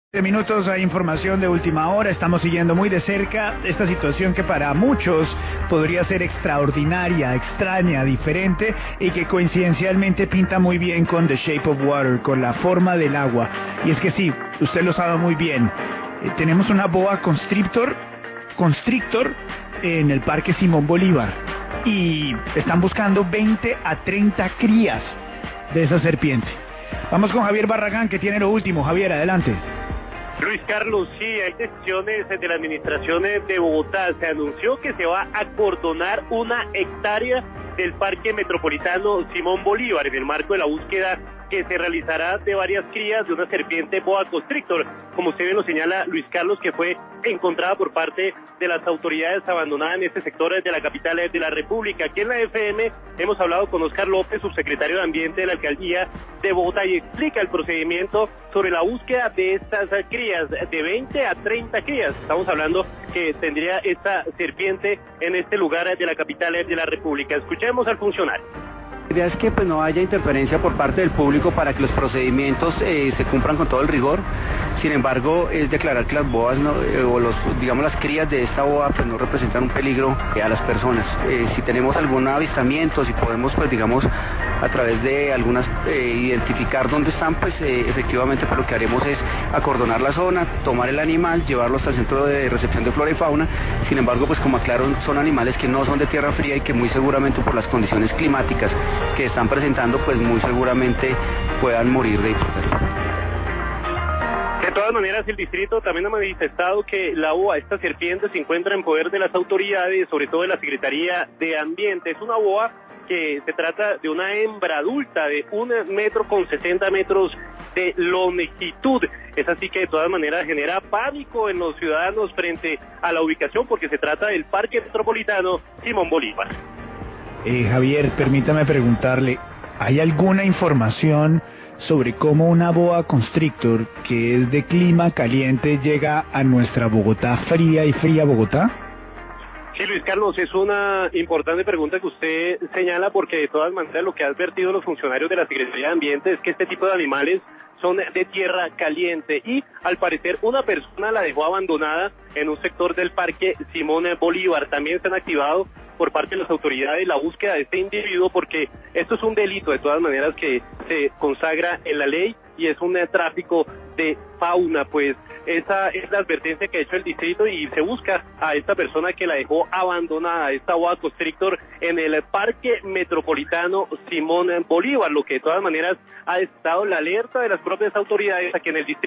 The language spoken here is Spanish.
Minutos hay información de última hora, estamos siguiendo muy de cerca esta situación que para muchos podría ser extraordinaria, extraña, diferente y que coincidencialmente pinta muy bien con The Shape of Water, con la forma del agua. Y es que sí, usted lo sabe muy bien, tenemos una boa constrictor en el Parque Simón Bolívar y están buscando 20 a 30 crías de esa serpiente. Vamos con Javier Barragán que tiene lo último. Javier, adelante. Luis Carlos, sí, hay decisiones de la administración de Bogotá. Se anunció que se va a acordonar 1 hectárea del Parque Metropolitano Simón Bolívar en el marco de la búsqueda que se realizará de varias crías de una serpiente boa constrictor, como usted bien lo señala, Luis Carlos, que fue encontrada por parte de las autoridades abandonada en este sector de la capital de la República. Aquí en la FM hemos hablado con Oscar López, subsecretario de Ambiente de la Alcaldía de Bogotá, y explica el procedimiento sobre la búsqueda de estas crías, de 20 a 30 crías. Estamos hablando que tendría esta serpiente en este lugar de la capital de la República. Escuchemos al funcionario. La idea es que pues no haya interferencia por parte del público para que los procedimientos se cumplan con todo el rigor. Sin embargo, es declarar que las boas las crías de esta boa pues no representan un peligro a las personas. Si tenemos algún avistamiento, si podemos a través de algunas identificar dónde están, pues efectivamente pues lo que haremos es acordonar la zona, tomar el animal, llevarlo hasta el centro de recepción de flora y fauna. Sin embargo, pues como aclaro, son animales que no son de tierra fría y que muy seguramente por las condiciones climáticas que están presentando, pues muy seguramente puedan morir de hipotermia. De todas maneras, el distrito también ha manifestado que la boa, esta serpiente, se encuentra en poder de las autoridades, sobre todo de la Secretaría de Ambiente. Es una boa que se trata de una hembra adulta de 1,60 metros de longitud. Es así que de todas maneras genera pánico en los ciudadanos frente a la ubicación, porque se trata del Parque Metropolitano Simón Bolívar. Javier, permítame preguntarle, ¿hay alguna información sobre cómo una boa constrictor que es de clima caliente llega a nuestra Bogotá fría y fría Bogotá? Sí, Luis Carlos, es una importante pregunta que usted señala, porque de todas maneras lo que han advertido los funcionarios de la Secretaría de Ambiente es que este tipo de animales son de tierra caliente y al parecer una persona la dejó abandonada en un sector del Parque Simón Bolívar. También se han activado por parte de las autoridades la búsqueda de este individuo, porque esto es un delito de todas maneras que se consagra en la ley y es un tráfico de fauna. Pues esa es la advertencia que ha hecho el distrito y se busca a esta persona que la dejó abandonada, esta boa constrictor, en el Parque Metropolitano Simón Bolívar, lo que de todas maneras ha estado la alerta de las propias autoridades aquí en el distrito.